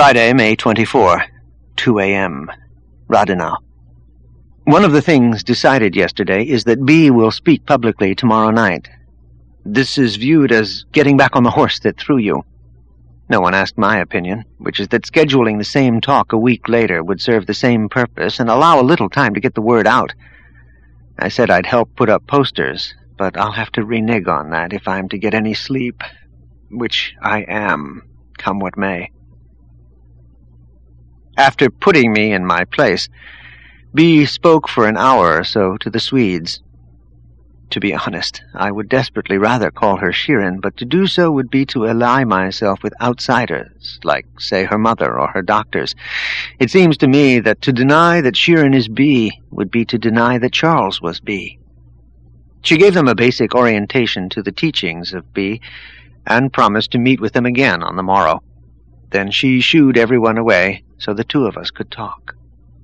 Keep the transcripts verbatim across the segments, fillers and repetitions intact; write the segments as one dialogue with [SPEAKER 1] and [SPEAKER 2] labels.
[SPEAKER 1] Friday, May twenty-fourth, two a m Radinau. One of the things decided yesterday is that B will speak publicly tomorrow night. This is viewed as getting back on the horse that threw you. No one asked my opinion, which is that scheduling the same talk a week later would serve the same purpose and allow a little time to get the word out. I said I'd help put up posters, but I'll have to renege on that if I'm to get any sleep, which I am, come what may. After putting me in my place, B spoke for an hour or so to the Swedes. To be honest, I would desperately rather call her Shirin, but to do so would be to ally myself with outsiders, like, say, her mother or her doctors. It seems to me that to deny that Shirin is B would be to deny that Charles was B. She gave them a basic orientation to the teachings of B, and promised to meet with them again on the morrow. Then she shooed everyone away, so the two of us could talk.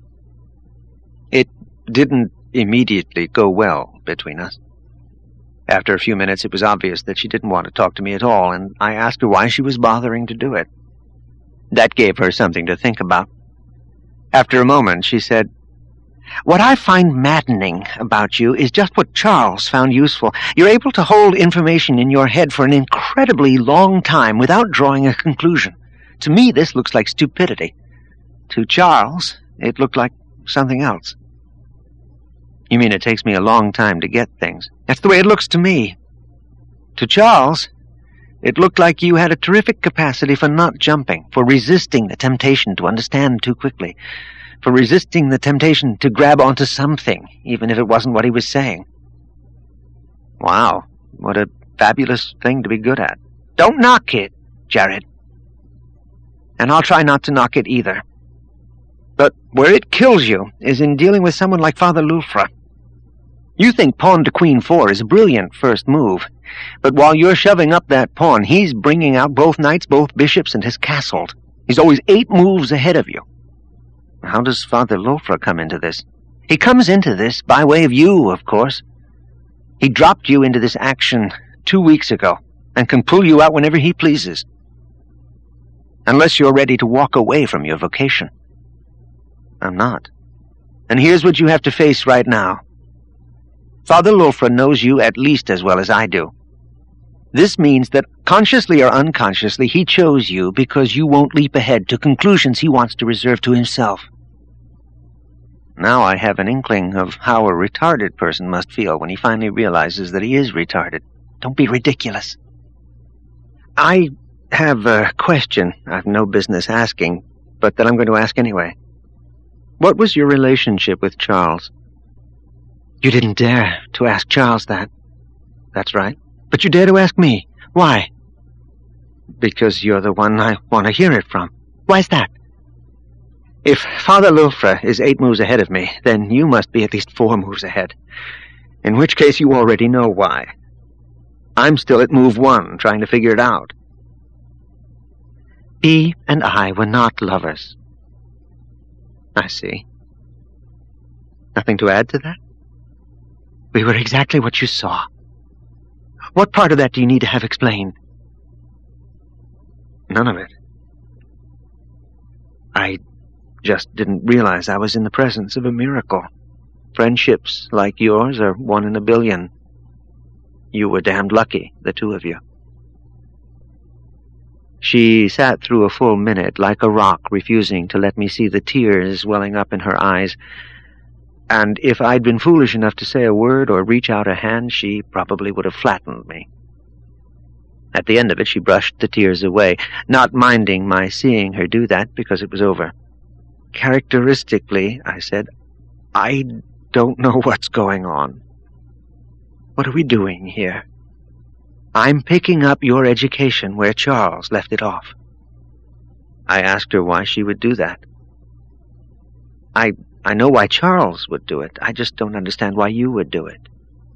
[SPEAKER 1] It didn't immediately go well between us. After a few minutes, it was obvious that she didn't want to talk to me at all, and I asked her why she was bothering to do it. That gave her something to think about. After a moment, she said, "What I find maddening about you is just what Charles found useful. You're able to hold information in your head for an incredibly long time without drawing a conclusion. To me, this looks like stupidity. To Charles, it looked like something else." "You mean it takes me a long time to get things?" "That's the way it looks to me. To Charles, it looked like you had a terrific capacity for not jumping, for resisting the temptation to understand too quickly, for resisting the temptation to grab onto something, even if it wasn't what he was saying." "Wow, what a fabulous thing to be good at." "Don't knock it, Jared. And I'll try not to knock it either. But where it kills you is in dealing with someone like Father Lulfra. You think pawn to queen four is a brilliant first move, but while you're shoving up that pawn, he's bringing out both knights, both bishops, and has castled. He's always eight moves ahead of you. How does Father Lulfra come into this? He comes into this by way of you, of course. He dropped you into this action two weeks ago, and can pull you out whenever he pleases. Unless you're ready to walk away from your vocation. I'm not. And here's what you have to face right now. Father Lulfra knows you at least as well as I do. This means that, consciously or unconsciously, he chose you because you won't leap ahead to conclusions he wants to reserve to himself. Now I have an inkling of how a retarded person must feel when he finally realizes that he is retarded. Don't be ridiculous. I have a question I've no business asking, but that I'm going to ask anyway. What was your relationship with Charles? You didn't dare to ask Charles that. That's right. But you dare to ask me. Why? Because you're the one I want to hear it from. Why's that? If Father Lulfra is eight moves ahead of me, then you must be at least four moves ahead. In which case you already know why. I'm still at move one, trying to figure it out. B and I were not lovers. I see. Nothing to add to that? We were exactly what you saw. What part of that do you need to have explained? None of it. I just didn't realize I was in the presence of a miracle. Friendships like yours are one in a billion. You were damned lucky, the two of you. She sat through a full minute like a rock, refusing to let me see the tears welling up in her eyes. And if I'd been foolish enough to say a word or reach out a hand, she probably would have flattened me. At the end of it, she brushed the tears away, not minding my seeing her do that because it was over. Characteristically, I said, I don't know what's going on. What are we doing here? I'm picking up your education where Charles left it off. I asked her why she would do that. I I know why Charles would do it. I just don't understand why you would do it.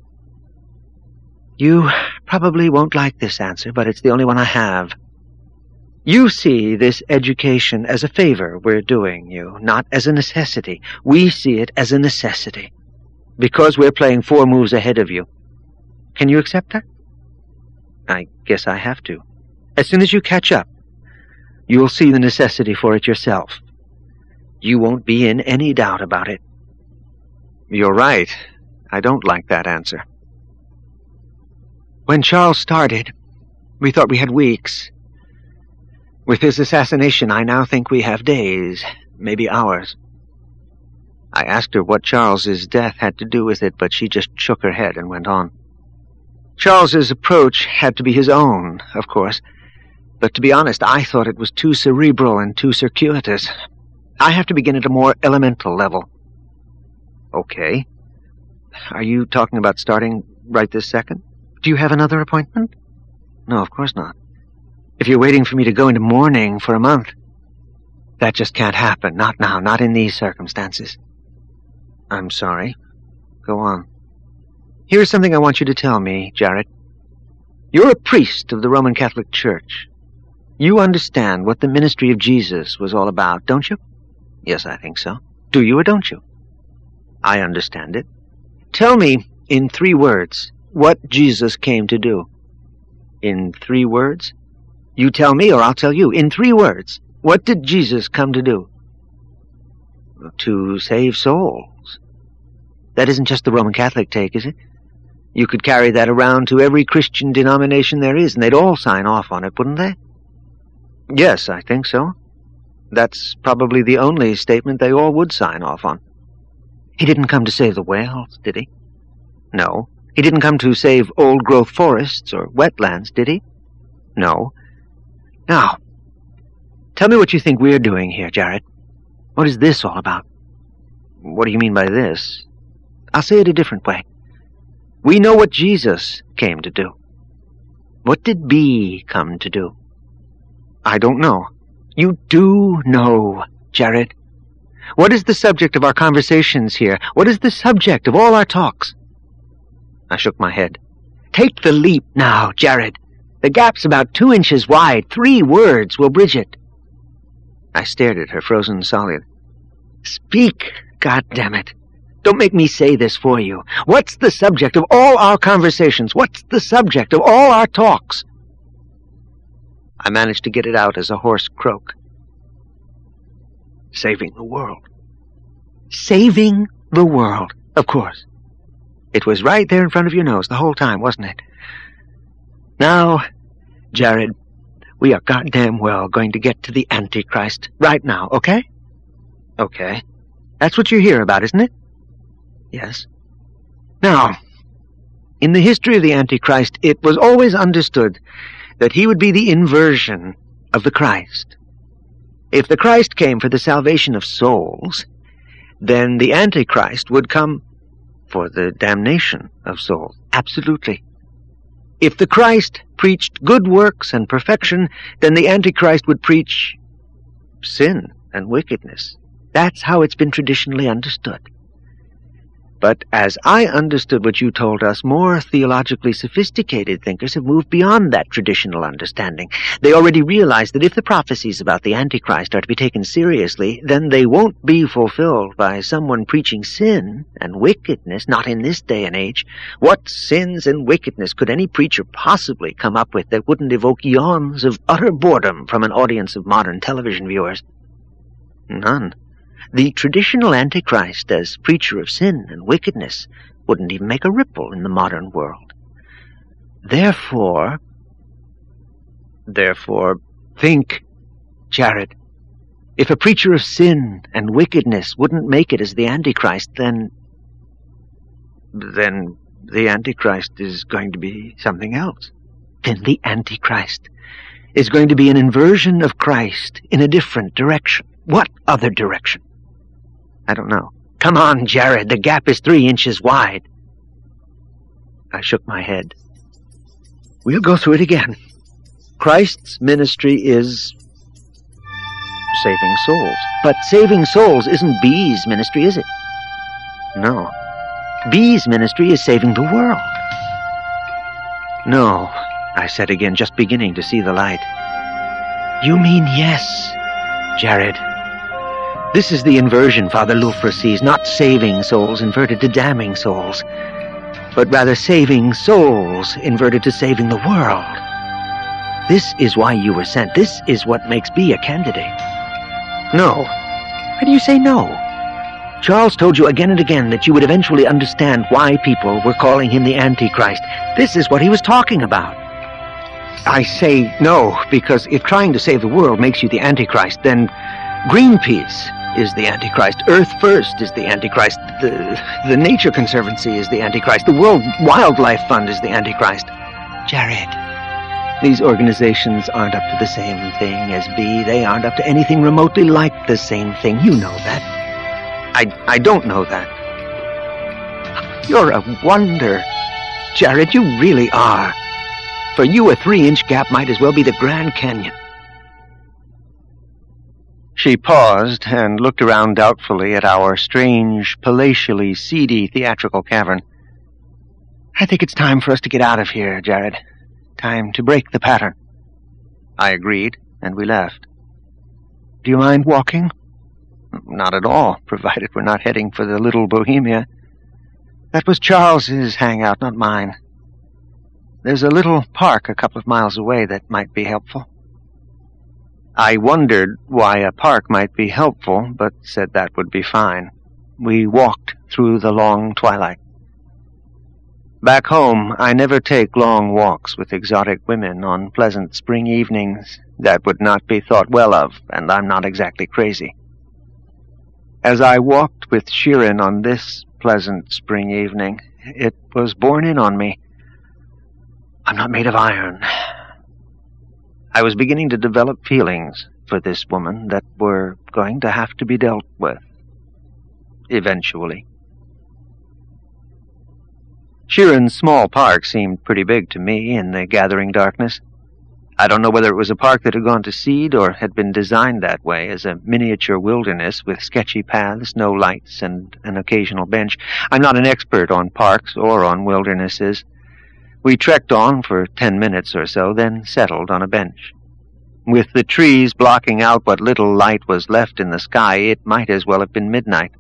[SPEAKER 1] You probably won't like this answer, but it's the only one I have. You see this education as a favor we're doing you, not as a necessity. We see it as a necessity, because we're playing four moves ahead of you. Can you accept that? I guess I have to. As soon as you catch up. You'll see the necessity for it yourself. You won't be in any doubt about it. You're right. I don't like that answer. When Charles started, we thought we had weeks. With his assassination, I now think we have days, maybe hours. I asked her what Charles's death had to do with it, but she just shook her head and went on. Charles's approach had to be his own, of course, but to be honest, I thought it was too cerebral and too circuitous. I have to begin at a more elemental level. Okay. Are you talking about starting right this second? Do you have another appointment? No, of course not. If you're waiting for me to go into mourning for a month, that just can't happen. Not now, not in these circumstances. I'm sorry. Go on. Here's something I want you to tell me, Jared. You're a priest of the Roman Catholic Church. You understand what the ministry of Jesus was all about, don't you? Yes, I think so. Do you or don't you? I understand it. Tell me, in three words, what Jesus came to do. In three words? You tell me or I'll tell you. In three words, what did Jesus come to do? To save souls. That isn't just the Roman Catholic take, is it? You could carry that around to every Christian denomination there is, and they'd all sign off on it, wouldn't they? Yes, I think so. That's probably the only statement they all would sign off on. He didn't come to save the whales, did he? No. He didn't come to save old-growth forests or wetlands, did he? No. Now, tell me what you think we're doing here, Jared. What is this all about? What do you mean by this? I'll say it a different way. We know what Jesus came to do. What did B come to do? I don't know. You do know, Jared. What is the subject of our conversations here? What is the subject of all our talks? I shook my head. Take the leap now, Jared. The gap's about two inches wide. Three words will bridge it. I stared at her, frozen solid. Speak, goddammit. Don't make me say this for you. What's the subject of all our conversations? What's the subject of all our talks? I managed to get it out as a hoarse croak. Saving the world. Saving the world, of course. It was right there in front of your nose the whole time, wasn't it? Now, Jared, we are goddamn well going to get to the Antichrist right now, okay? Okay. That's what you're here about, isn't it? Yes. Now, in the history of the Antichrist, it was always understood that he would be the inversion of the Christ. If the Christ came for the salvation of souls, then the Antichrist would come for the damnation of souls. Absolutely. If the Christ preached good works and perfection, then the Antichrist would preach sin and wickedness. That's how it's been traditionally understood. But as I understood what you told us, more theologically sophisticated thinkers have moved beyond that traditional understanding. They already realize that if the prophecies about the Antichrist are to be taken seriously, then they won't be fulfilled by someone preaching sin and wickedness, not in this day and age. What sins and wickedness could any preacher possibly come up with that wouldn't evoke yawns of utter boredom from an audience of modern television viewers? None. The traditional Antichrist, as preacher of sin and wickedness, wouldn't even make a ripple in the modern world. Therefore, therefore, think, Jared, if a preacher of sin and wickedness wouldn't make it as the Antichrist, then, then the Antichrist is going to be something else. Then the Antichrist is going to be an inversion of Christ in a different direction. What other direction? I don't know. Come on, Jared, the gap is three inches wide. I shook my head. We'll go through it again. Christ's ministry is saving souls. But saving souls isn't B's ministry, is it? No. B's ministry is saving the world. No, I said again, just beginning to see the light. You mean yes, Jared. This is the inversion Father Loufra sees, not saving souls inverted to damning souls, but rather saving souls inverted to saving the world. This is why you were sent. This is what makes Bee a candidate. No. Why do you say no? Charles told you again and again that you would eventually understand why people were calling him the Antichrist. This is what he was talking about. I say no, because if trying to save the world makes you the Antichrist, then Greenpeace is the Antichrist. Earth First is the Antichrist. The, the Nature Conservancy is the Antichrist. The World Wildlife Fund is the Antichrist. Jared, these organizations aren't up to the same thing as Bee. They aren't up to anything remotely like the same thing. You know that. I, I don't know that. You're a wonder. Jared, you really are. For you, a three-inch gap might as well be the Grand Canyon. She paused and looked around doubtfully at our strange, palatially seedy theatrical cavern. I think it's time for us to get out of here, Jared. Time to break the pattern. I agreed, and we left. Do you mind walking? Not at all, provided we're not heading for the Little Bohemia. That was Charles's hangout, not mine. There's a little park a couple of miles away that might be helpful. I wondered why a park might be helpful, but said that would be fine. We walked through the long twilight. Back home, I never take long walks with exotic women on pleasant spring evenings. That would not be thought well of, and I'm not exactly crazy. As I walked with Sheeran on this pleasant spring evening, it was borne in on me. I'm not made of iron. I was beginning to develop feelings for this woman that were going to have to be dealt with. Eventually. Sheeran's small park seemed pretty big to me in the gathering darkness. I don't know whether it was a park that had gone to seed or had been designed that way as a miniature wilderness with sketchy paths, no lights, and an occasional bench. I'm not an expert on parks or on wildernesses. We trekked on for ten minutes or so, then settled on a bench. With the trees blocking out what little light was left in the sky, it might as well have been midnight.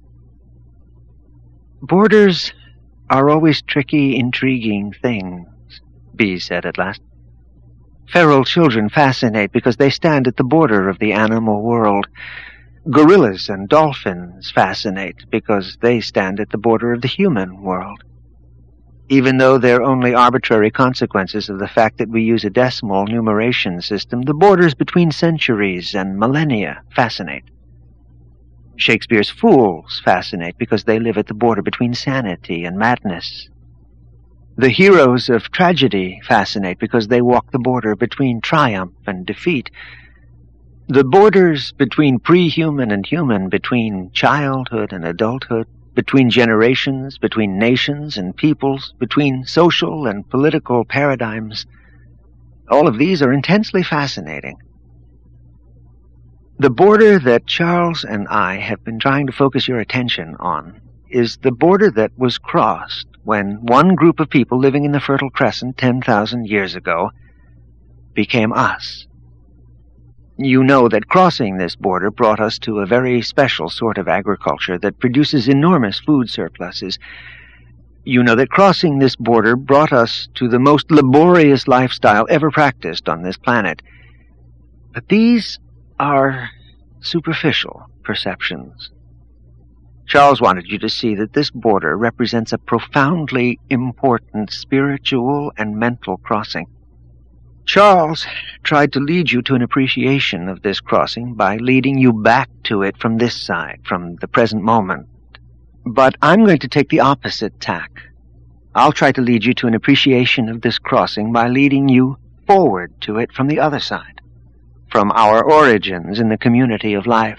[SPEAKER 1] Borders are always tricky, intriguing things, Bee said at last. Feral children fascinate because they stand at the border of the animal world. Gorillas and dolphins fascinate because they stand at the border of the human world. Even though they're only arbitrary consequences of the fact that we use a decimal numeration system, the borders between centuries and millennia fascinate. Shakespeare's fools fascinate because they live at the border between sanity and madness. The heroes of tragedy fascinate because they walk the border between triumph and defeat. The borders between pre-human and human, between childhood and adulthood, between generations, between nations and peoples, between social and political paradigms, all of these are intensely fascinating. The border that Charles and I have been trying to focus your attention on is the border that was crossed when one group of people living in the Fertile Crescent ten thousand years ago became us. You know that crossing this border brought us to a very special sort of agriculture that produces enormous food surpluses. You know that crossing this border brought us to the most laborious lifestyle ever practiced on this planet. But these are superficial perceptions. Charles wanted you to see that this border represents a profoundly important spiritual and mental crossing. Charles tried to lead you to an appreciation of this crossing by leading you back to it from this side, from the present moment. But I'm going to take the opposite tack. I'll try to lead you to an appreciation of this crossing by leading you forward to it from the other side, from our origins in the community of life.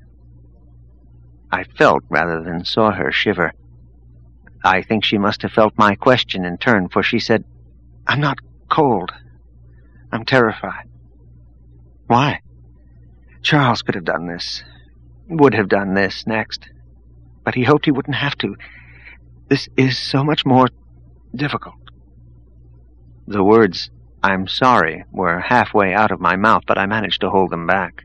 [SPEAKER 1] I felt rather than saw her shiver. I think she must have felt my question in turn, for she said, I'm not cold. I'm terrified. Why? Charles could have done this, would have done this next, but he hoped he wouldn't have to. This is so much more difficult. The words, I'm sorry, were halfway out of my mouth, but I managed to hold them back.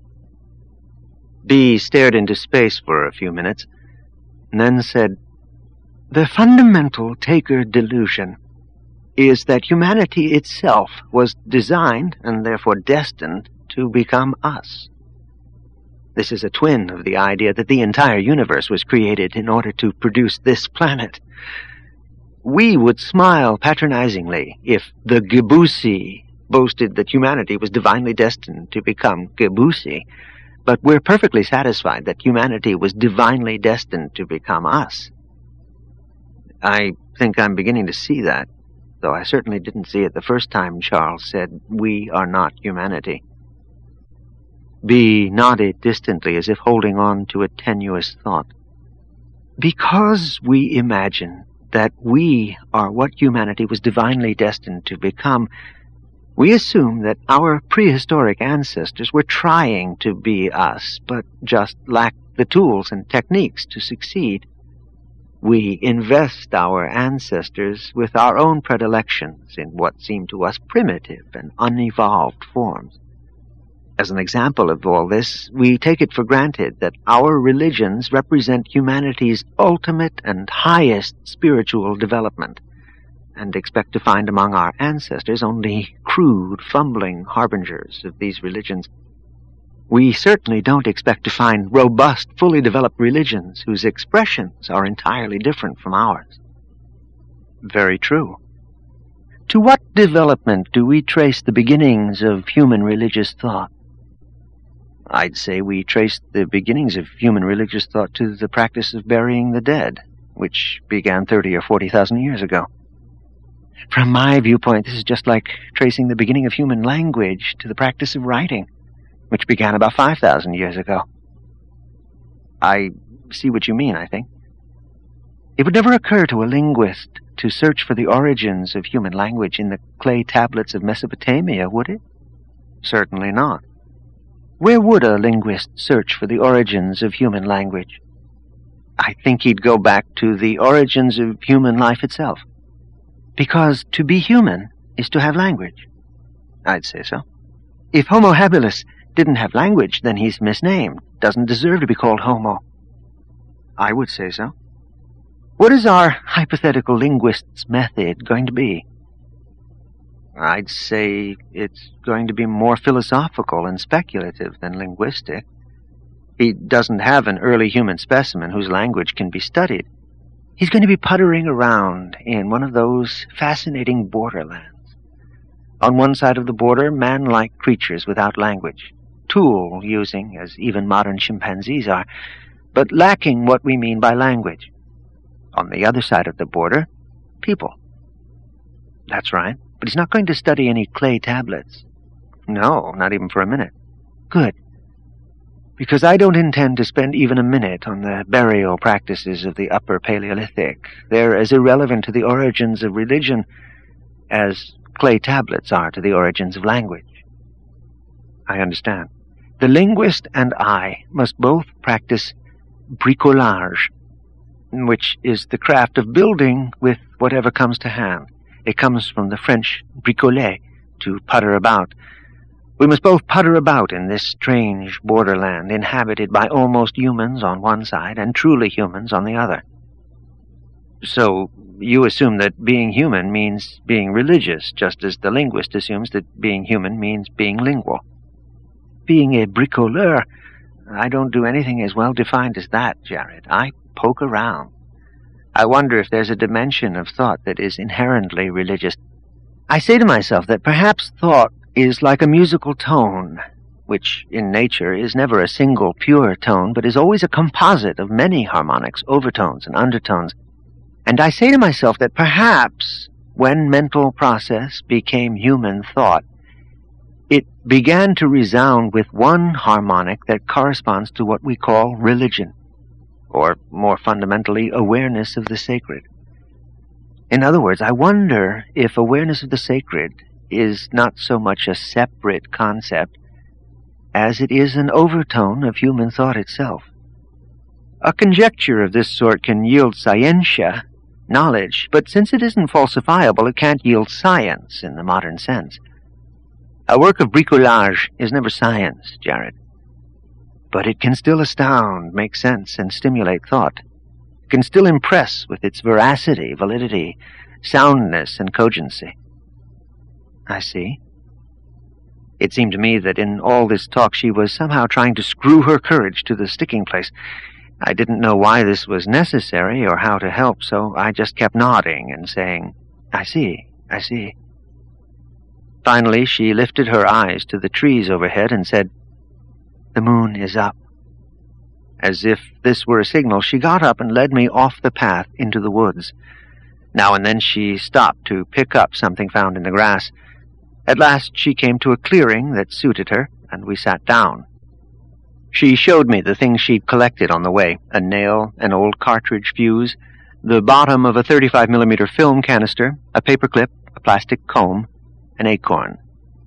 [SPEAKER 1] Bee stared into space for a few minutes, and then said, The fundamental taker delusion is that humanity itself was designed, and therefore destined, to become us. This is a twin of the idea that the entire universe was created in order to produce this planet. We would smile patronizingly if the Gibusi boasted that humanity was divinely destined to become Gibusi, but we're perfectly satisfied that humanity was divinely destined to become us. I think I'm beginning to see that, though I certainly didn't see it the first time Charles said, "We are not humanity." B nodded distantly, as if holding on to a tenuous thought. Because we imagine that we are what humanity was divinely destined to become, we assume that our prehistoric ancestors were trying to be us, but just lacked the tools and techniques to succeed. We invest our ancestors with our own predilections in what seem to us primitive and unevolved forms. As an example of all this, we take it for granted that our religions represent humanity's ultimate and highest spiritual development, and expect to find among our ancestors only crude, fumbling harbingers of these religions. We certainly don't expect to find robust, fully developed religions whose expressions are entirely different from ours. Very true. To what development do we trace the beginnings of human religious thought? I'd say we trace the beginnings of human religious thought to the practice of burying the dead, which began thirty or forty thousand years ago. From my viewpoint, this is just like tracing the beginning of human language to the practice of writing, which began about five thousand years ago. I see what you mean, I think. It would never occur to a linguist to search for the origins of human language in the clay tablets of Mesopotamia, would it? Certainly not. Where would a linguist search for the origins of human language? I think he'd go back to the origins of human life itself. Because to be human is to have language. I'd say so. If Homo habilis didn't have language, then he's misnamed, doesn't deserve to be called Homo. I would say so. What is our hypothetical linguist's method going to be? I'd say it's going to be more philosophical and speculative than linguistic. He doesn't have an early human specimen whose language can be studied. He's going to be puttering around in one of those fascinating borderlands. On one side of the border, man-like creatures without language, tool-using, as even modern chimpanzees are, but lacking what we mean by language. On the other side of the border, people. That's right. But he's not going to study any clay tablets. No, not even for a minute. Good. Because I don't intend to spend even a minute on the burial practices of the Upper Paleolithic. They're as irrelevant to the origins of religion as clay tablets are to the origins of language. I understand. The linguist and I must both practice bricolage, which is the craft of building with whatever comes to hand. It comes from the French bricoler, to putter about. We must both putter about in this strange borderland inhabited by almost humans on one side and truly humans on the other. So you assume that being human means being religious, just as the linguist assumes that being human means being lingual. Being a bricoleur, I don't do anything as well defined as that, Jared. I poke around. I wonder if there's a dimension of thought that is inherently religious. I say to myself that perhaps thought is like a musical tone, which in nature is never a single pure tone, but is always a composite of many harmonics, overtones, and undertones. And I say to myself that perhaps when mental process became human thought, it began to resound with one harmonic that corresponds to what we call religion, or more fundamentally, awareness of the sacred. In other words, I wonder if awareness of the sacred is not so much a separate concept as it is an overtone of human thought itself. A conjecture of this sort can yield scientia, knowledge, but since it isn't falsifiable, it can't yield science in the modern sense. A work of bricolage is never science, Jared. But it can still astound, make sense, and stimulate thought. It can still impress with its veracity, validity, soundness and cogency. I see. It seemed to me that in all this talk she was somehow trying to screw her courage to the sticking place. I didn't know why this was necessary or how to help, so I just kept nodding and saying, I see, I see. Finally, she lifted her eyes to the trees overhead and said, The moon is up. As if this were a signal, she got up and led me off the path into the woods. Now and then she stopped to pick up something found in the grass. At last she came to a clearing that suited her, and we sat down. She showed me the things she'd collected on the way, a nail, an old cartridge fuse, the bottom of a thirty-five millimeter film canister, a paperclip, a plastic comb, an acorn.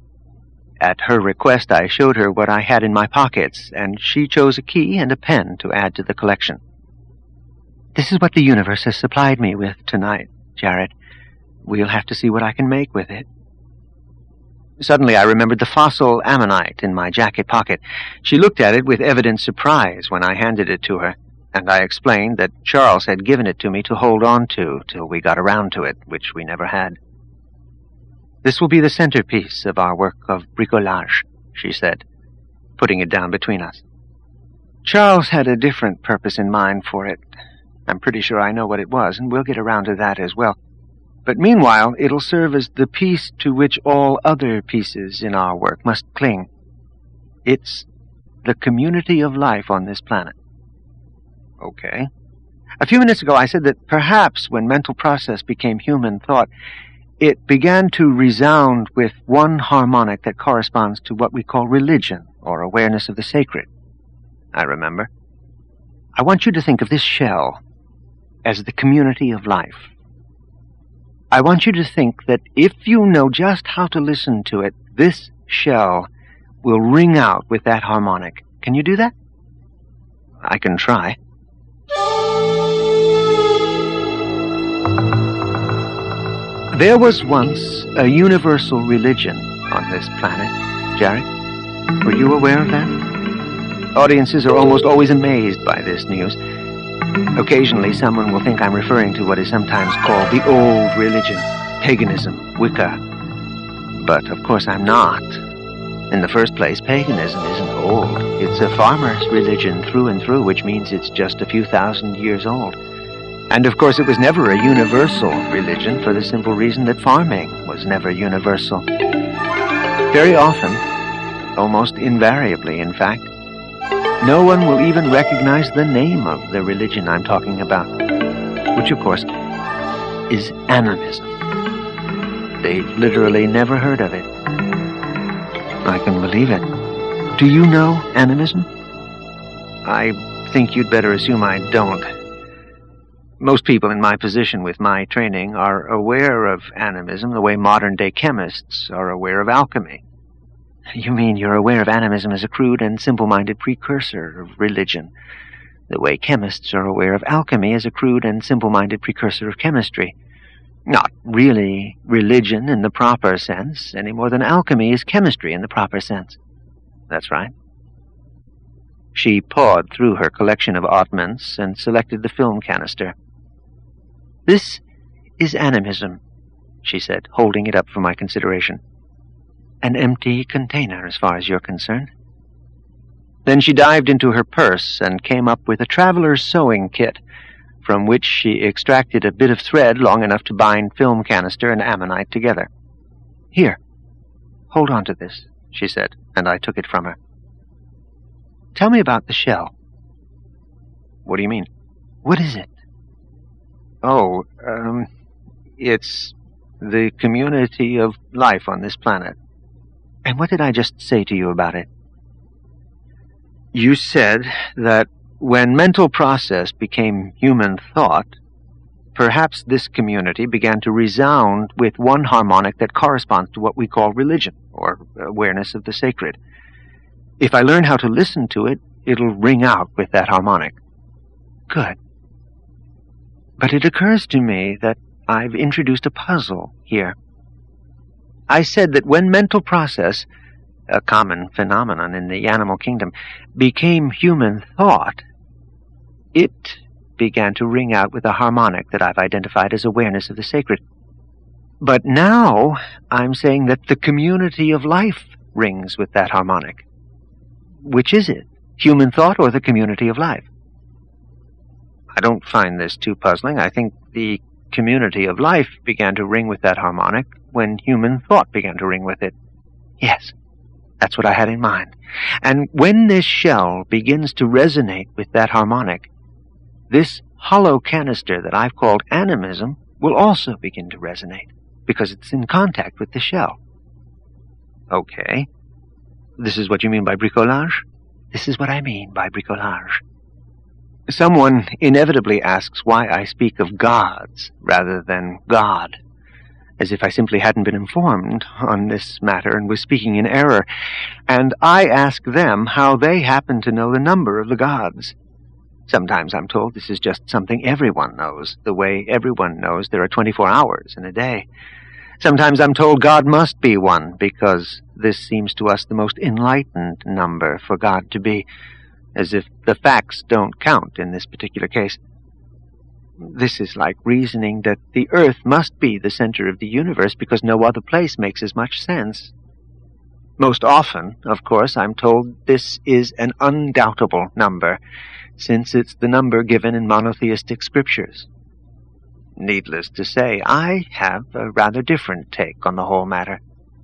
[SPEAKER 1] At her request, I showed her what I had in my pockets, and she chose a key and a pen to add to the collection. This is what the universe has supplied me with tonight, Jared. We'll have to see what I can make with it. Suddenly I remembered the fossil ammonite in my jacket pocket. She looked at it with evident surprise when I handed it to her, and I explained that Charles had given it to me to hold on to till we got around to it, which we never had. This will be the centerpiece of our work of bricolage, she said, putting it down between us. Charles had a different purpose in mind for it. I'm pretty sure I know what it was, and we'll get around to that as well. But meanwhile, it'll serve as the piece to which all other pieces in our work must cling. It's the community of life on this planet. Okay. A few minutes ago I said that perhaps when mental process became human thought, it began to resound with one harmonic that corresponds to what we call religion, or awareness of the sacred. I remember. I want you to think of this shell as the community of life. I want you to think that if you know just how to listen to it, this shell will ring out with that harmonic. Can you do that? I can try. There was once a universal religion on this planet, Jared. Were you aware of that? Audiences are almost always amazed by this news. Occasionally, someone will think I'm referring to what is sometimes called the old religion, paganism, Wicca. But, of course, I'm not. In the first place, paganism isn't old. It's a farmer's religion through and through, which means it's just a few thousand years old. And, of course, it was never a universal religion for the simple reason that farming was never universal. Very often, almost invariably, in fact, no one will even recognize the name of the religion I'm talking about, which, of course, is animism. They've literally never heard of it. I can believe it. Do you know animism? I think you'd better assume I don't. Most people in my position with my training are aware of animism the way modern-day chemists are aware of alchemy. You mean you're aware of animism as a crude and simple-minded precursor of religion, the way chemists are aware of alchemy as a crude and simple-minded precursor of chemistry. Not really religion in the proper sense, any more than alchemy is chemistry in the proper sense. That's right. She pawed through her collection of oddments and selected the film canister. This is animism, she said, holding it up for my consideration. An empty container, as far as you're concerned. Then she dived into her purse and came up with a traveler's sewing kit, from which she extracted a bit of thread long enough to bind film canister and ammonite together. Here, hold on to this, she said, and I took it from her. Tell me about the shell. What do you mean? What is it? Oh, um, it's the community of life on this planet. And what did I just say to you about it? You said that when mental process became human thought, perhaps this community began to resound with one harmonic that corresponds to what we call religion, or awareness of the sacred. If I learn how to listen to it, it'll ring out with that harmonic. Good. But it occurs to me that I've introduced a puzzle here. I said that when mental process, a common phenomenon in the animal kingdom, became human thought, it began to ring out with a harmonic that I've identified as awareness of the sacred. But now I'm saying that the community of life rings with that harmonic. Which is it? Human thought or the community of life? I don't find this too puzzling. I think the community of life began to ring with that harmonic when human thought began to ring with it. Yes, that's what I had in mind. And when this shell begins to resonate with that harmonic, this hollow canister that I've called animism will also begin to resonate, because it's in contact with the shell. Okay. This is what you mean by bricolage? This is what I mean by bricolage. Someone inevitably asks why I speak of gods rather than God, as if I simply hadn't been informed on this matter and was speaking in error, and I ask them how they happen to know the number of the gods. Sometimes I'm told this is just something everyone knows, the way everyone knows there are twenty-four hours in a day. Sometimes I'm told God must be one, because this seems to us the most enlightened number for God to be, as if the facts don't count in this particular case. This is like reasoning that the earth must be the center of the universe because no other place makes as much sense. Most often, of course, I'm told this is an undoubtable number, since it's the number given in monotheistic scriptures. Needless to say, I have a rather different take on the whole matter.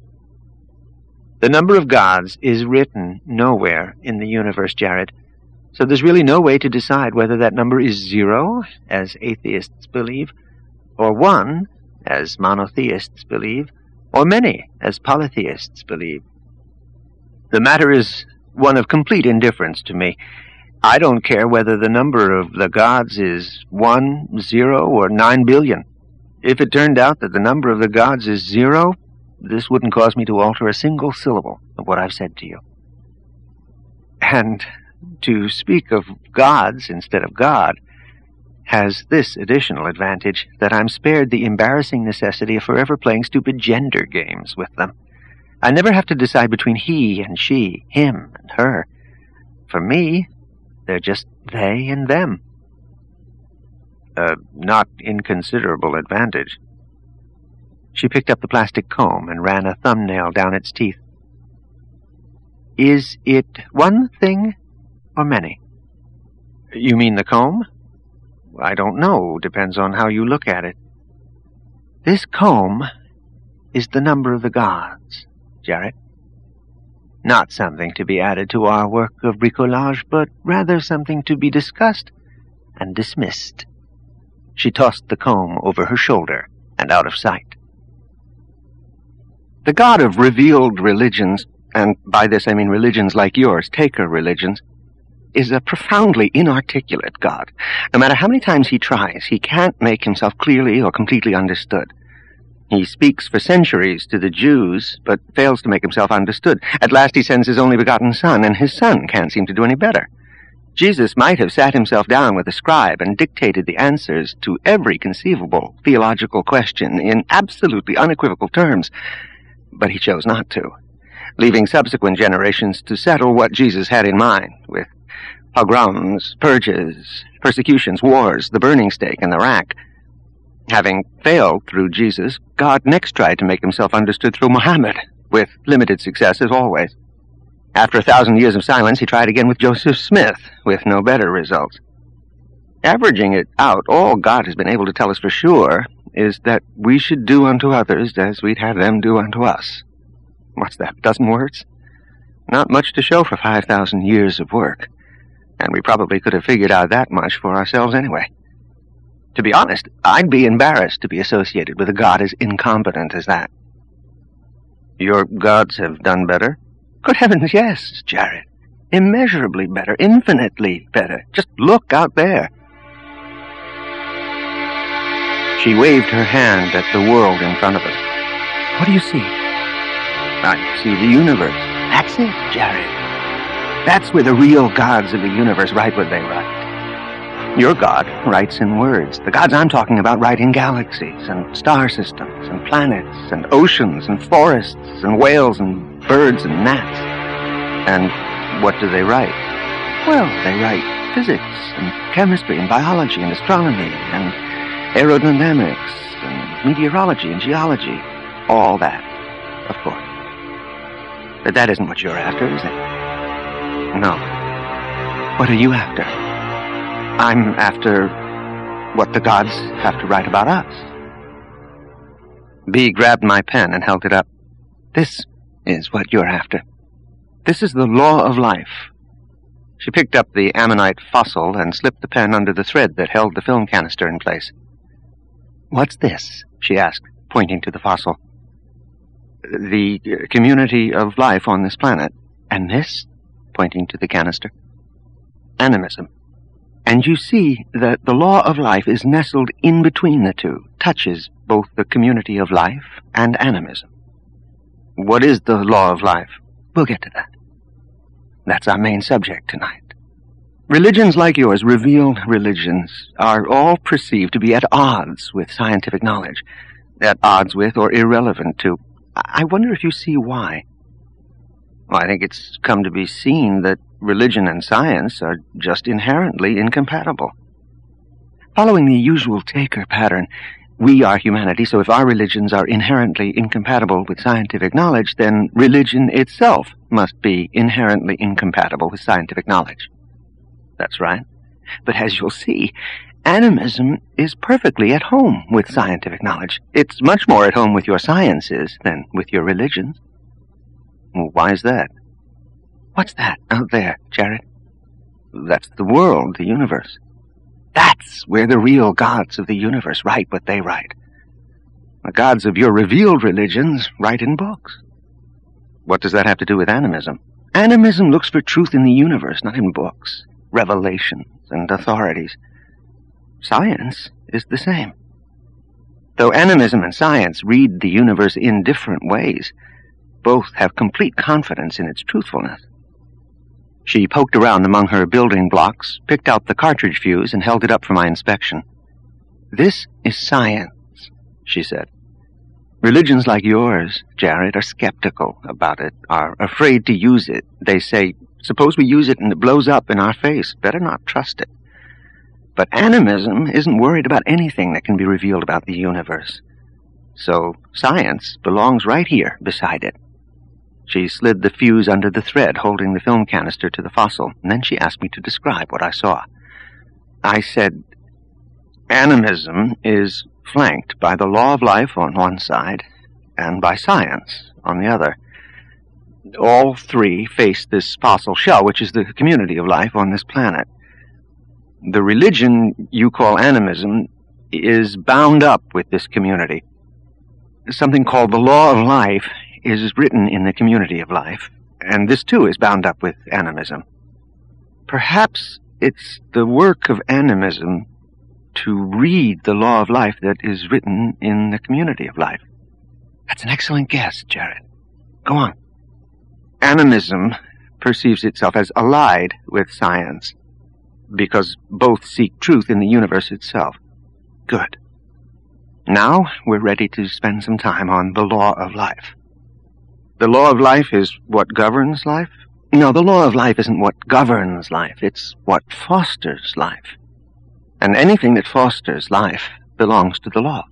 [SPEAKER 1] The number of gods is written nowhere in the universe, Jared, so there's really no way to decide whether that number is zero, as atheists believe, or one, as monotheists believe, or many, as polytheists believe. The matter is one of complete indifference to me. I don't care whether the number of the gods is one, zero, or nine billion. If it turned out that the number of the gods is zero, this wouldn't cause me to alter a single syllable of what I've said to you. And to speak of gods instead of God has this additional advantage, that I'm spared the embarrassing necessity of forever playing stupid gender games with them. I never have to decide between he and she, him and her. For me, they're just they and them. A not inconsiderable advantage. She picked up the plastic comb and ran a thumbnail down its teeth. Is it one thing or many? You mean the comb? I don't know. Depends on how you look at it. This comb is the number of the gods, Jarrett. Not something to be added to our work of bricolage, but rather something to be discussed and dismissed. She tossed the comb over her shoulder and out of sight. The God of revealed religions, and by this I mean religions like yours, Taker religions, is a profoundly inarticulate God. No matter how many times he tries, he can't make himself clearly or completely understood. He speaks for centuries to the Jews, but fails to make himself understood. At last he sends his only begotten Son, and his Son can't seem to do any better. Jesus might have sat himself down with a scribe and dictated the answers to every conceivable theological question in absolutely unequivocal terms, but he chose not to, leaving subsequent generations to settle what Jesus had in mind, with pogroms, purges, persecutions, wars, the burning stake, and the rack. Having failed through Jesus, God next tried to make himself understood through Muhammad, with limited success as always. After a thousand years of silence, he tried again with Joseph Smith, with no better results. Averaging it out, all God has been able to tell us for sure is that we should do unto others as we'd have them do unto us. What's that, a dozen words? Not much to show for five thousand years of work, and we probably could have figured out that much for ourselves anyway. To be honest, I'd be embarrassed to be associated with a God as incompetent as that. Your gods have done better? Good heavens, yes, Jared. Immeasurably better, infinitely better. Just look out there. She waved her hand at the world in front of us. What do you see? I see the universe. That's it, Jared. That's where the real gods of the universe write what they write. Your God writes in words. The gods I'm talking about write in galaxies and star systems and planets and oceans and forests and whales and birds and gnats. And what do they write? Well, they write physics and chemistry and biology and astronomy and aerodynamics and meteorology and geology. All that, of course. But that isn't what you're after, is it? No. What are you after? I'm after what the gods have to write about us. Bee grabbed my pen and held it up. This is what you're after. This is the law of life. She picked up the ammonite fossil and slipped the pen under the thread that held the film canister in place. What's this? She asked, pointing to the fossil. The uh, community of life on this planet. And this? Pointing to the canister. Animism. And you see that the law of life is nestled in between the two, touches both the community of life and animism. What is the law of life? We'll get to that. That's our main subject tonight. Religions like yours, revealed religions, are all perceived to be at odds with scientific knowledge, at odds with or irrelevant to. I wonder if you see why. Well, I think it's come to be seen that religion and science are just inherently incompatible. Following the usual taker pattern, we are humanity, so if our religions are inherently incompatible with scientific knowledge, then religion itself must be inherently incompatible with scientific knowledge. That's right. But as you'll see, animism is perfectly at home with scientific knowledge. It's much more at home with your sciences than with your religions. Well, why is that? What's that out there, Jared? That's the world, the universe. That's where the real gods of the universe write what they write. The gods of your revealed religions write in books. What does that have to do with animism? Animism looks for truth in the universe, not in books, revelations, and authorities. Science is the same. Though animism and science read the universe in different ways, both have complete confidence in its truthfulness. She poked around among her building blocks, picked out the cartridge fuse, and held it up for my inspection. This is science, she said. Religions like yours, Jared, are skeptical about it, are afraid to use it. They say, suppose we use it and it blows up in our face. Better not trust it. But animism isn't worried about anything that can be revealed about the universe. So science belongs right here beside it. She slid the fuse under the thread holding the film canister to the fossil, and then she asked me to describe what I saw. I said, animism is flanked by the law of life on one side and by science on the other. All three face this fossil shell, which is the community of life on this planet. The religion you call animism is bound up with this community. Something called the law of life is written in the community of life, and this too is bound up with animism. Perhaps it's the work of animism to read the law of life that is written in the community of life. That's an excellent guess, Jared. Go on. Animism perceives itself as allied with science, because both seek truth in the universe itself. Good. Now we're ready to spend some time on the law of life. The law of life is what governs life? No, the law of life isn't what governs life. It's what fosters life. And anything that fosters life belongs to the law.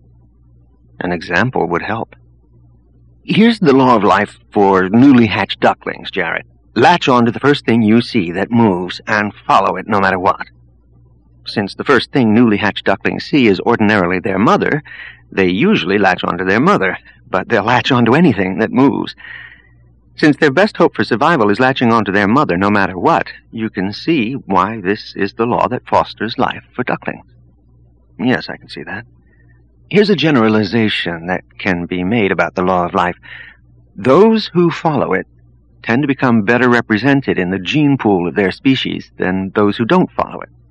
[SPEAKER 1] An example would help. Here's the law of life for newly hatched ducklings, Jared. Latch on to the first thing you see that moves and follow it no matter what. Since the first thing newly hatched ducklings see is ordinarily their mother, they usually latch on to their mother, but they'll latch on to anything that moves. Since their best hope for survival is latching on to their mother no matter what, you can see why this is the law that fosters life for ducklings. Yes, I can see that. Here's a generalization that can be made about the law of life. Those who follow it tend to become better represented in the gene pool of their species than those who don't follow it.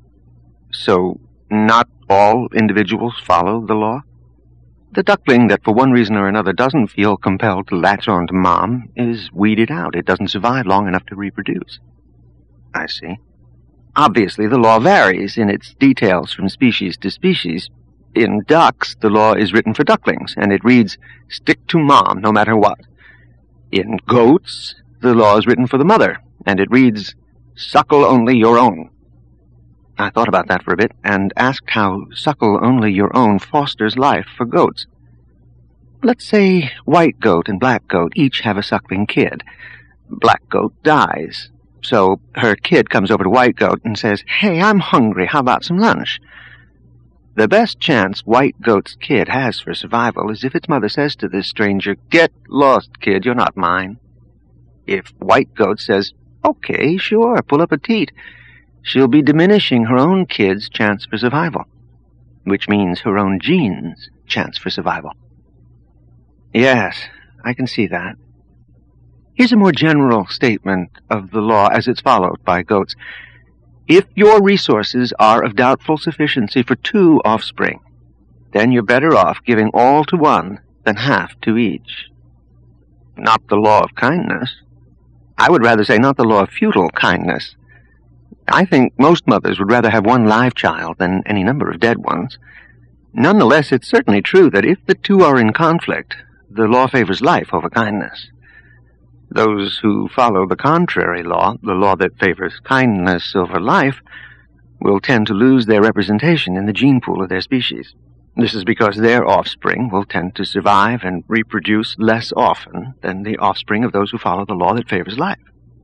[SPEAKER 1] So, not all individuals follow the law? The duckling that for one reason or another doesn't feel compelled to latch on to mom is weeded out. It doesn't survive long enough to reproduce. I see. Obviously, the law varies in its details from species to species. In ducks, the law is written for ducklings, and it reads, stick to mom no matter what. In goats, the law is written for the mother, and it reads, suckle only your own. I thought about that for a bit and asked how suckle only your own fosters life for goats. Let's say white goat and black goat each have a suckling kid. Black goat dies, so her kid comes over to white goat and says, "Hey, I'm hungry, how about some lunch?" The best chance white goat's kid has for survival is if its mother says to this stranger, "Get lost, kid, you're not mine." If white goat says, "Okay, sure, pull up a teat," she'll be diminishing her own kid's chance for survival, which means her own genes' chance for survival. Yes, I can see that. Here's a more general statement of the law as it's followed by goats. If your resources are of doubtful sufficiency for two offspring, then you're better off giving all to one than half to each. Not the law of kindness. I would rather say not the law of futile kindness. I think most mothers would rather have one live child than any number of dead ones. Nonetheless, it's certainly true that if the two are in conflict, the law favors life over kindness. Those who follow the contrary law, the law that favors kindness over life, will tend to lose their representation in the gene pool of their species. This is because their offspring will tend to survive and reproduce less often than the offspring of those who follow the law that favors life.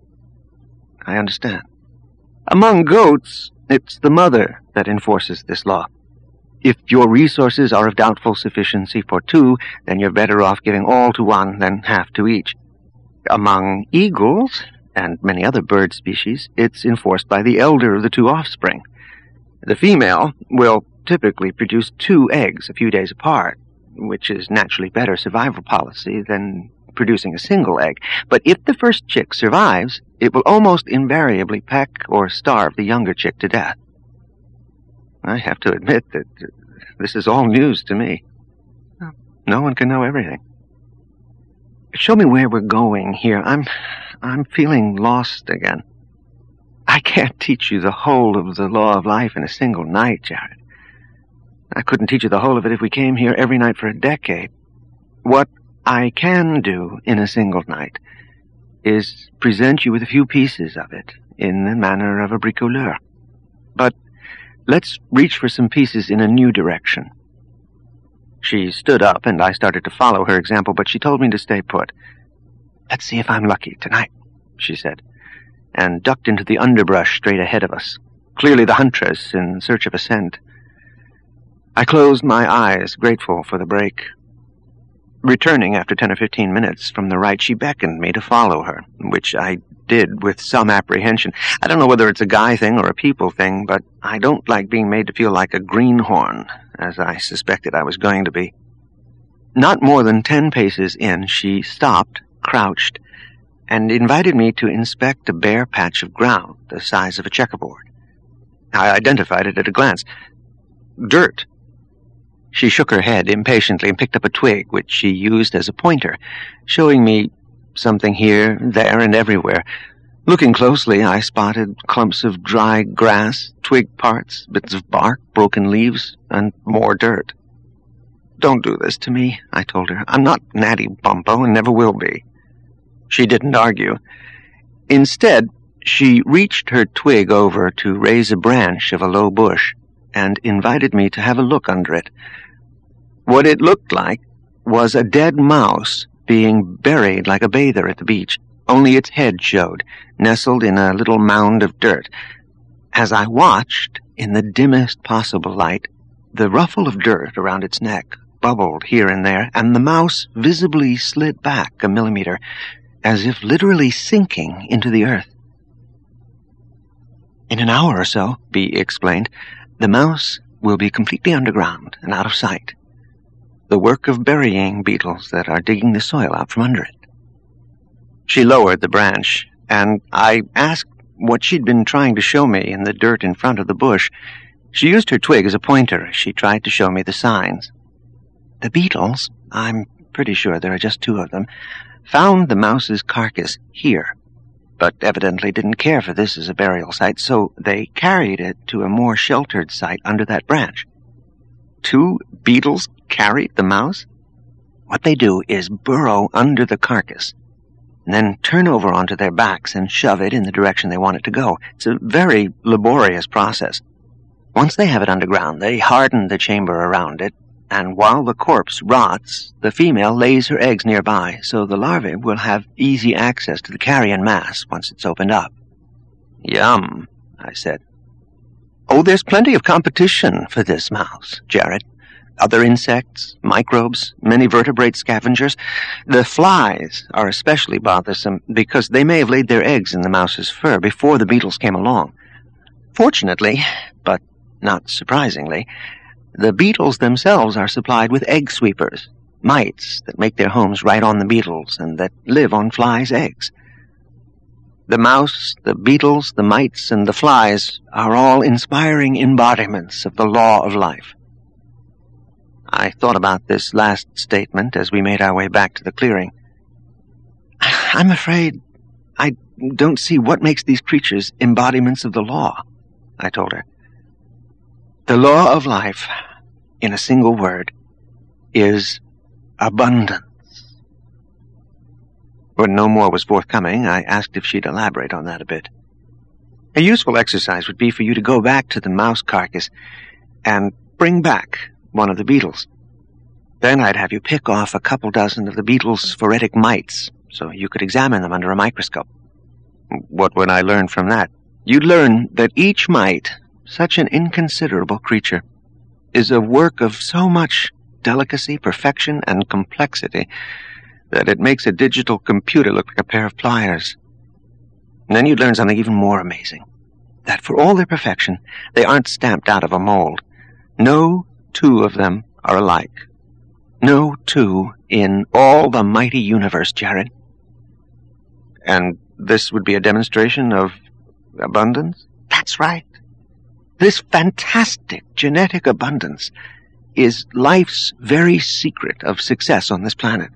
[SPEAKER 1] I understand. Among goats, it's the mother that enforces this law. If your resources are of doubtful sufficiency for two, then you're better off giving all to one than half to each. Among eagles, and many other bird species, it's enforced by the elder of the two offspring. The female will typically produce two eggs a few days apart, which is naturally better survival policy than producing a single egg. But if the first chick survives, it will almost invariably peck or starve the younger chick to death. I have to admit that this is all news to me. No one can know everything. Show me where we're going here. I'm, I'm feeling lost again. I can't teach you the whole of the law of life in a single night, Jared. I couldn't teach you the whole of it if we came here every night for a decade. What I can do in a single night is present you with a few pieces of it in the manner of a bricoleur. But let's reach for some pieces in a new direction. She stood up, and I started to follow her example, but she told me to stay put. "Let's see if I'm lucky tonight," she said, and ducked into the underbrush straight ahead of us, clearly the huntress in search of a scent. I closed my eyes, grateful for the break. Returning after ten or fifteen minutes from the right, she beckoned me to follow her, which I did with some apprehension. I don't know whether it's a guy thing or a people thing, but I don't like being made to feel like a greenhorn, as I suspected I was going to be. Not more than ten paces in, she stopped, crouched, and invited me to inspect a bare patch of ground the size of a checkerboard. I identified it at a glance. Dirt. She shook her head impatiently and picked up a twig, which she used as a pointer, showing me something here, there, and everywhere. Looking closely, I spotted clumps of dry grass, twig parts, bits of bark, broken leaves, and more dirt. "Don't do this to me," I told her. "I'm not Natty Bumppo and never will be." She didn't argue. Instead, she reached her twig over to raise a branch of a low bush and invited me to have a look under it. What it looked like was a dead mouse being buried like a bather at the beach. Only its head showed, nestled in a little mound of dirt. As I watched, in the dimmest possible light, the ruffle of dirt around its neck bubbled here and there, and the mouse visibly slid back a millimeter, as if literally sinking into the earth. "In an hour or so," Bea explained, "the mouse will be completely underground and out of sight. The work of burying beetles that are digging the soil out from under it." She lowered the branch, and I asked what she'd been trying to show me in the dirt in front of the bush. She used her twig as a pointer as she tried to show me the signs. "The beetles, I'm pretty sure there are just two of them, found the mouse's carcass here, but evidently didn't care for this as a burial site, so they carried it to a more sheltered site under that branch." Two beetles carried the mouse? What they do is burrow under the carcass, and then turn over onto their backs and shove it in the direction they want it to go. It's a very laborious process. Once they have it underground, they harden the chamber around it, and while the corpse rots, the female lays her eggs nearby, so the larvae will have easy access to the carrion mass once it's opened up. Yum, I said. Oh, there's plenty of competition for this mouse, Jared. Other insects, microbes, many vertebrate scavengers. The flies are especially bothersome because they may have laid their eggs in the mouse's fur before the beetles came along. Fortunately, but not surprisingly, the beetles themselves are supplied with egg sweepers, mites that make their homes right on the beetles and that live on flies' eggs. The mouse, the beetles, the mites, and the flies are all inspiring embodiments of the law of life. I thought about this last statement as we made our way back to the clearing. I'm afraid I don't see what makes these creatures embodiments of the law, I told her. The law of life, in a single word, is abundance. When no more was forthcoming, I asked if she'd elaborate on that a bit. A useful exercise would be for you to go back to the mouse carcass and bring back one of the beetles. Then I'd have you pick off a couple dozen of the beetle's phoretic mites, so you could examine them under a microscope. What would I learn from that? You'd learn that each mite, such an inconsiderable creature, is a work of so much delicacy, perfection, and complexity that it makes a digital computer look like a pair of pliers. And then you'd learn something even more amazing, that for all their perfection, they aren't stamped out of a mold. No two of them are alike. No two in all the mighty universe, Jared. And this would be a demonstration of abundance? That's right. This fantastic genetic abundance is life's very secret of success on this planet.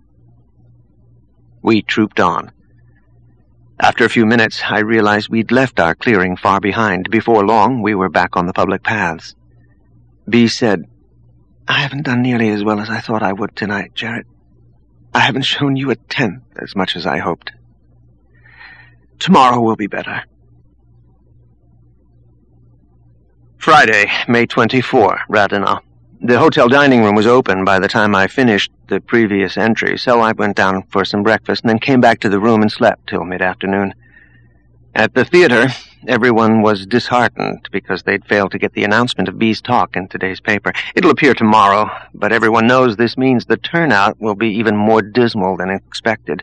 [SPEAKER 1] We trooped on. After a few minutes, I realized we'd left our clearing far behind. Before long, we were back on the public paths. Bee said, I haven't done nearly as well as I thought I would tonight, Jared. I haven't shown you a tenth as much as I hoped. Tomorrow will be better. Friday, May twenty-fourth, Radinah. The hotel dining room was open by the time I finished the previous entry, so I went down for some breakfast and then came back to the room and slept till mid-afternoon. At the theater, everyone was disheartened because they'd failed to get the announcement of Bee's talk in today's paper. It'll appear tomorrow, but everyone knows this means the turnout will be even more dismal than expected.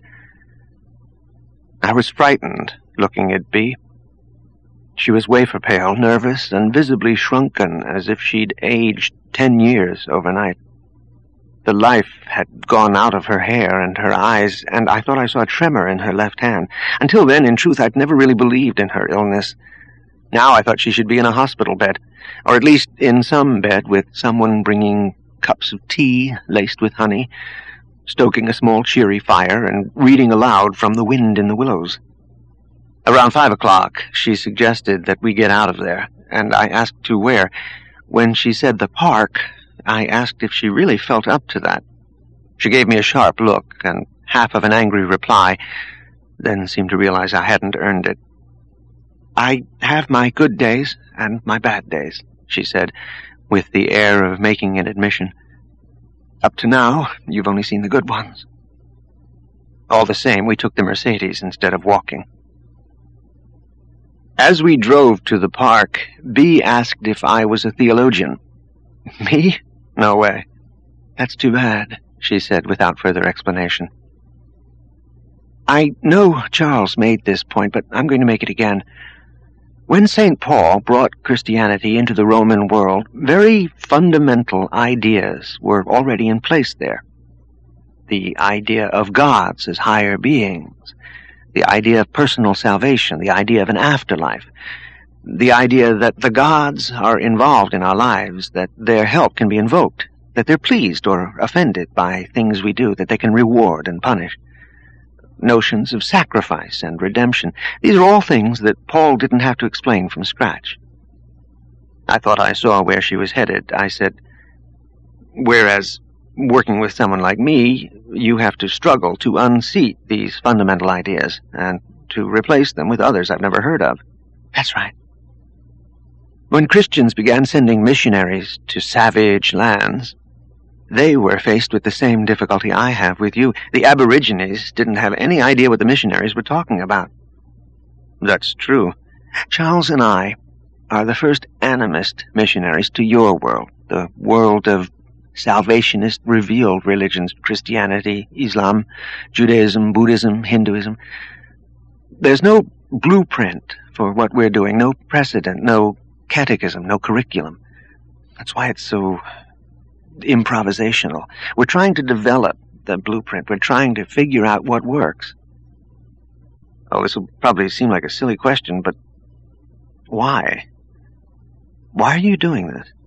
[SPEAKER 1] I was frightened looking at Bee. She was wafer-pale, nervous, and visibly shrunken, as if she'd aged ten years overnight. The life had gone out of her hair and her eyes, and I thought I saw a tremor in her left hand. Until then, in truth, I'd never really believed in her illness. Now I thought she should be in a hospital bed, or at least in some bed with someone bringing cups of tea laced with honey, stoking a small cheery fire, and reading aloud from The Wind in the Willows. Around five o'clock, she suggested that we get out of there, and I asked to where. When she said the park, I asked if she really felt up to that. She gave me a sharp look and half of an angry reply, then seemed to realize I hadn't earned it. I have my good days and my bad days, she said, with the air of making an admission. Up to now, you've only seen the good ones. All the same, we took the Mercedes instead of walking. As we drove to the park, Bee asked if I was a theologian. Me? No way. That's too bad, she said without further explanation. I know Charles made this point, but I'm going to make it again. When Saint Paul brought Christianity into the Roman world, very fundamental ideas were already in place there. The idea of gods as higher beings, the idea of personal salvation, the idea of an afterlife, the idea that the gods are involved in our lives, that their help can be invoked, that they're pleased or offended by things we do, that they can reward and punish. Notions of sacrifice and redemption. These are all things that Paul didn't have to explain from scratch. I thought I saw where she was headed. I said, whereas working with someone like me, you have to struggle to unseat these fundamental ideas and to replace them with others I've never heard of. That's right. When Christians began sending missionaries to savage lands, they were faced with the same difficulty I have with you. The Aborigines didn't have any idea what the missionaries were talking about. That's true. Charles and I are the first animist missionaries to your world, the world of salvationist revealed religions, Christianity, Islam, Judaism, Buddhism, Hinduism. There's no blueprint for what we're doing, no precedent, no catechism, no curriculum. That's why it's so improvisational. We're trying to develop the blueprint. We're trying to figure out what works. Oh, this will probably seem like a silly question, but why? Why are you doing this?